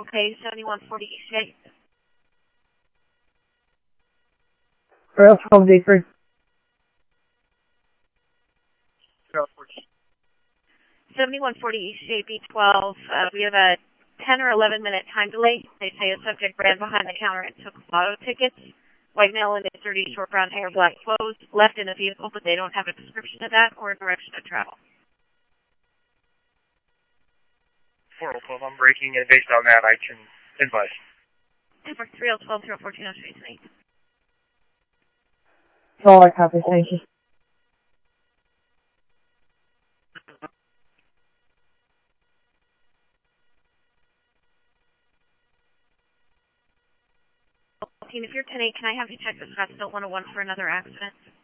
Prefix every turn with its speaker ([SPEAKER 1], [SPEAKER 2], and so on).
[SPEAKER 1] Okay, 7140 East 8.
[SPEAKER 2] Rail 12 D3.
[SPEAKER 1] 7140 East 8 B12. We have a 10 or 11 minute time delay. They say a subject ran behind the counter and took lotto tickets. White male in his dirty short brown hair, black clothes, left in a vehicle, but they don't have a description of that or a direction of travel.
[SPEAKER 3] 412, I'm breaking, and based on that, I can advise.
[SPEAKER 1] 312 014 8.
[SPEAKER 2] That's all I copy, thank you.
[SPEAKER 1] If you're 10-8, can I have you check the Scottsdale 101 for another accident?